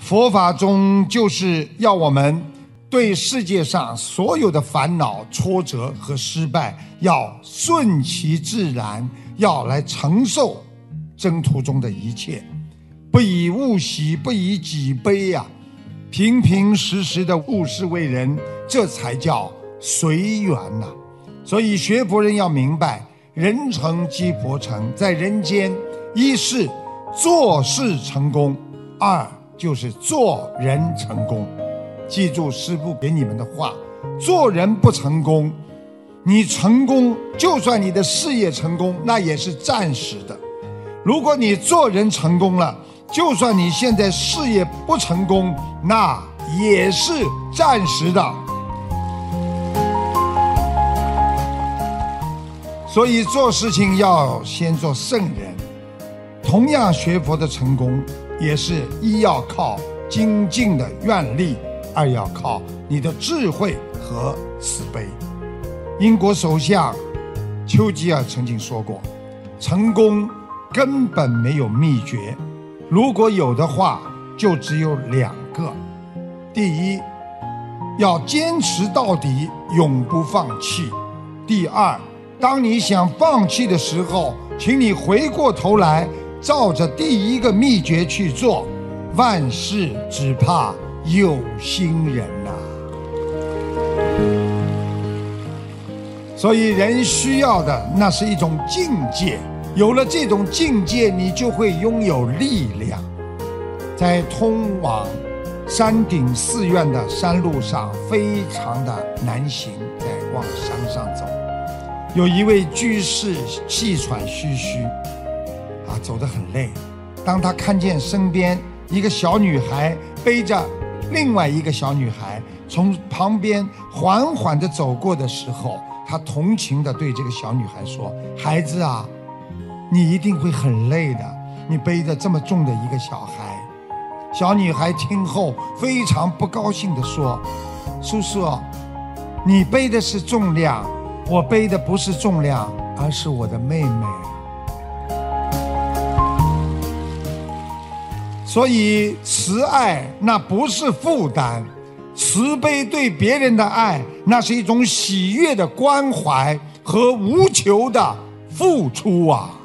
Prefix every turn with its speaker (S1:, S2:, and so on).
S1: 佛法中就是要我们对世界上所有的烦恼、挫折和失败要顺其自然，要来承受征途中的一切，不以物喜，不以己悲呀，平平实实的务事为人，这才叫随缘呐。所以学佛人要明白，人成即佛成，在人间，一是做事成功，二就是做人成功。记住师父给你们的话，做人不成功，你成功，就算你的事业成功，那也是暂时的。如果你做人成功了，就算你现在事业不成功，那也是暂时的。所以做事情要先做圣人。同样学佛的成功，也是一要靠精进的愿力，二要靠你的智慧和慈悲。英国首相丘吉尔曾经说过，成功根本没有秘诀，如果有的话，就只有两个。第一，要坚持到底，永不放弃。第二，当你想放弃的时候，请你回过头来，照着第一个秘诀去做，万事只怕有心人呐。所以人需要的那是一种境界，有了这种境界，你就会拥有力量。在通往山顶寺院的山路上非常的难行，在往山上走，有一位居士气喘吁吁走得很累。当他看见身边一个小女孩背着另外一个小女孩从旁边缓缓地走过的时候，他同情地对这个小女孩说，孩子啊，你一定会很累的，你背着这么重的一个小孩。小女孩听后非常不高兴地说，叔叔，你背的是重量，我背的不是重量，而是我的妹妹。所以慈爱那不是负担，慈悲对别人的爱，那是一种喜悦的关怀和无求的付出啊。